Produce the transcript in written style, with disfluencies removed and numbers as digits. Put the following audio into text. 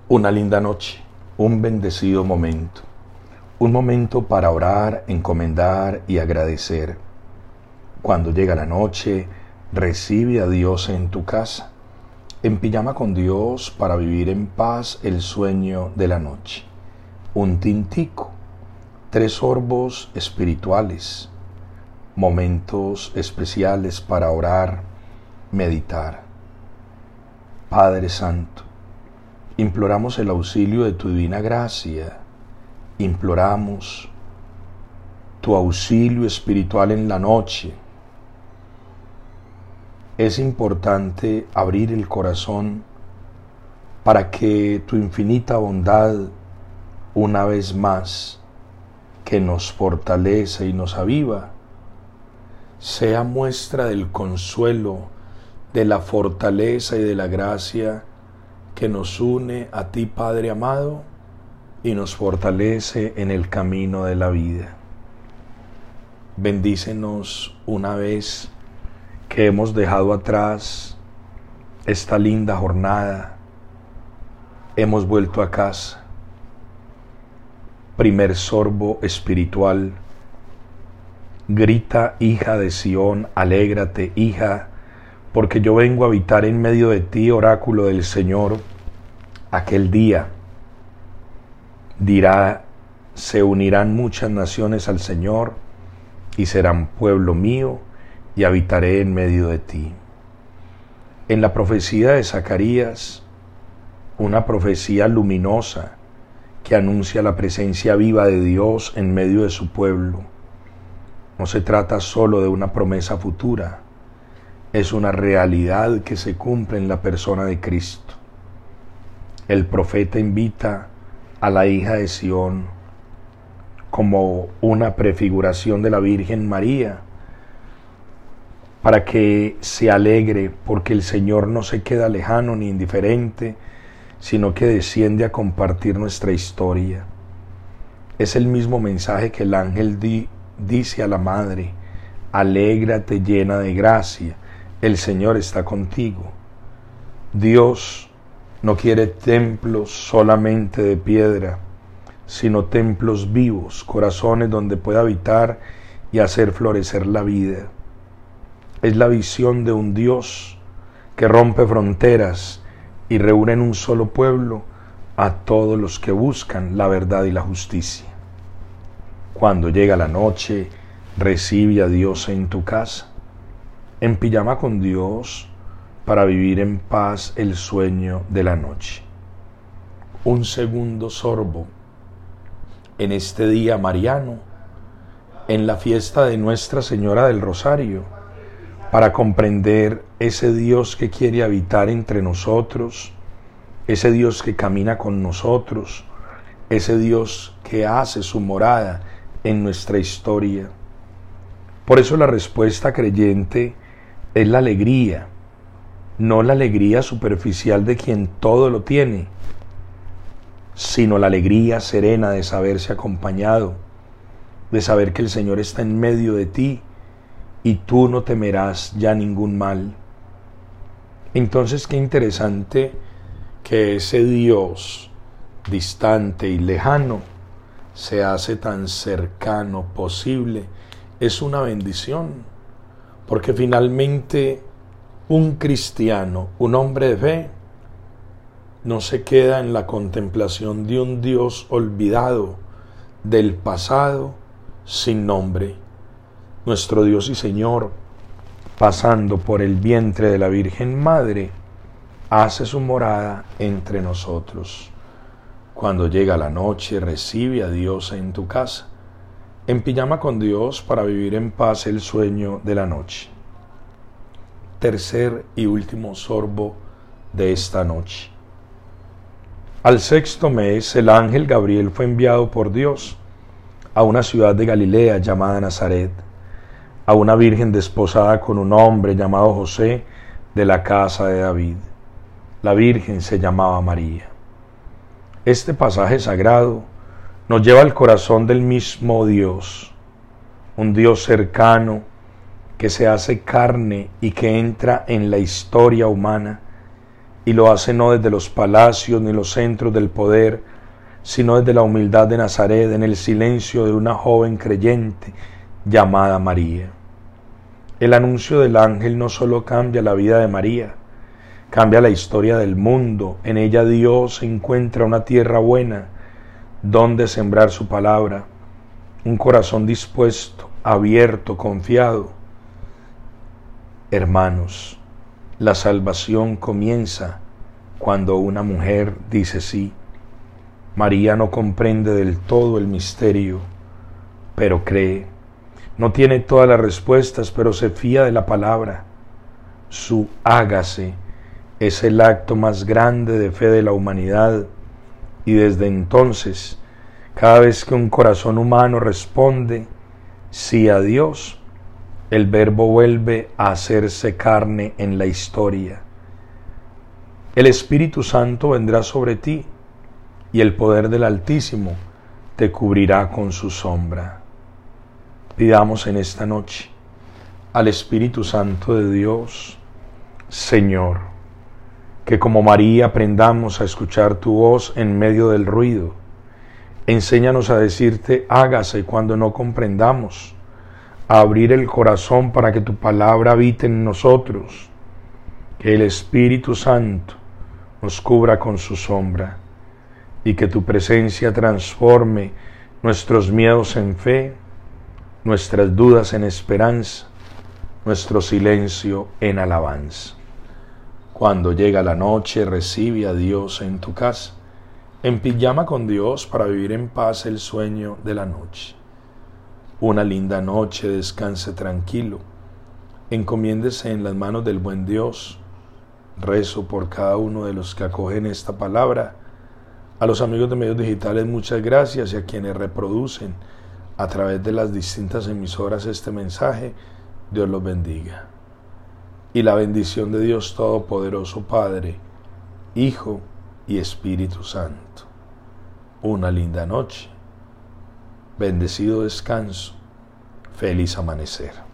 Una linda noche, un bendecido momento, un momento para orar, encomendar y agradecer. Cuando llega la noche, recibe a Dios en tu casa, en pijama con Dios para vivir en paz el sueño de la noche. Un tintico, 3 sorbos espirituales, momentos especiales para orar, meditar. Padre Santo, imploramos el auxilio de tu divina gracia, imploramos tu auxilio espiritual en la noche. Es importante abrir el corazón para que tu infinita bondad, una vez más, que nos fortalece y nos aviva, sea muestra del consuelo, de la fortaleza y de la gracia que nos une a ti, Padre amado, y nos fortalece en el camino de la vida. Bendícenos una vez que hemos dejado atrás esta linda jornada, hemos vuelto a casa. Primer sorbo espiritual. Grita, hija de Sión, alégrate, hija, porque yo vengo a habitar en medio de ti, oráculo del Señor. Aquel día dirá, se unirán muchas naciones al Señor y serán pueblo mío y habitaré en medio de ti. En la profecía de Zacarías, una profecía luminosa que anuncia la presencia viva de Dios en medio de su pueblo. No se trata solo de una promesa futura, es una realidad que se cumple en la persona de Cristo. El profeta invita a la hija de Sión como una prefiguración de la Virgen María para que se alegre, porque el Señor no se queda lejano ni indiferente, sino que desciende a compartir nuestra historia. Es el mismo mensaje que el ángel dice a la madre: alégrate llena de gracia, el Señor está contigo. Dios no quiere templos solamente de piedra, sino templos vivos, corazones donde pueda habitar y hacer florecer la vida. Es la visión de un Dios que rompe fronteras y reúne en un solo pueblo a todos los que buscan la verdad y la justicia. Cuando llega la noche, recibe a Dios en tu casa, en pijama con Dios, para vivir en paz el sueño de la noche. Un segundo sorbo en este día mariano, en la fiesta de Nuestra Señora del Rosario, para comprender ese Dios que quiere habitar entre nosotros, ese Dios que camina con nosotros, ese Dios que hace su morada en nuestra historia. Por eso la respuesta creyente es la alegría, no la alegría superficial de quien todo lo tiene, sino la alegría serena de saberse acompañado, de saber que el Señor está en medio de ti y tú no temerás ya ningún mal. Entonces, qué interesante que ese Dios distante y lejano se hace tan cercano posible. Es una bendición, porque finalmente un cristiano, un hombre de fe, no se queda en la contemplación de un Dios olvidado, del pasado, sin nombre. Nuestro Dios y Señor, pasando por el vientre de la Virgen Madre, hace su morada entre nosotros. Cuando llega la noche, recibe a Dios en tu casa, en pijama con Dios para vivir en paz el sueño de la noche. Tercer y último sorbo de esta noche. Al 6º mes, el ángel Gabriel fue enviado por Dios a una ciudad de Galilea llamada Nazaret, a una virgen desposada con un hombre llamado José, de la casa de David. La virgen se llamaba María. Este pasaje sagrado nos lleva al corazón del mismo Dios, un Dios cercano que se hace carne y que entra en la historia humana y lo hace no desde los palacios ni los centros del poder, sino desde la humildad de Nazaret, en el silencio de una joven creyente llamada María. El anuncio del ángel no solo cambia la vida de María, cambia la historia del mundo. En ella Dios encuentra una tierra buena donde sembrar su palabra, un corazón dispuesto, abierto, confiado. Hermanos, la salvación comienza cuando una mujer dice sí. María no comprende del todo el misterio, pero cree. No tiene todas las respuestas, pero se fía de la palabra. Su hágase es el acto más grande de fe de la humanidad, y desde entonces, cada vez que un corazón humano responde sí a Dios, el Verbo vuelve a hacerse carne en la historia. El Espíritu Santo vendrá sobre ti, y el poder del Altísimo te cubrirá con su sombra. Pidamos en esta noche al Espíritu Santo de Dios: Señor, que como María aprendamos a escuchar tu voz en medio del ruido. Enséñanos a decirte hágase cuando no comprendamos, a abrir el corazón para que tu palabra habite en nosotros, que el Espíritu Santo nos cubra con su sombra y que tu presencia transforme nuestros miedos en fe, nuestras dudas en esperanza, nuestro silencio en alabanza. Cuando llega la noche, recibe a Dios en tu casa, en pijama con Dios, para vivir en paz el sueño de la noche. Una linda noche, descanse tranquilo, encomiéndese en las manos del buen Dios. Rezo por cada uno de los que acogen esta palabra. A los amigos de medios digitales, muchas gracias, y a quienes reproducen a través de las distintas emisoras este mensaje, Dios los bendiga. Y la bendición de Dios Todopoderoso, Padre, Hijo y Espíritu Santo. Una linda noche, bendecido descanso, feliz amanecer.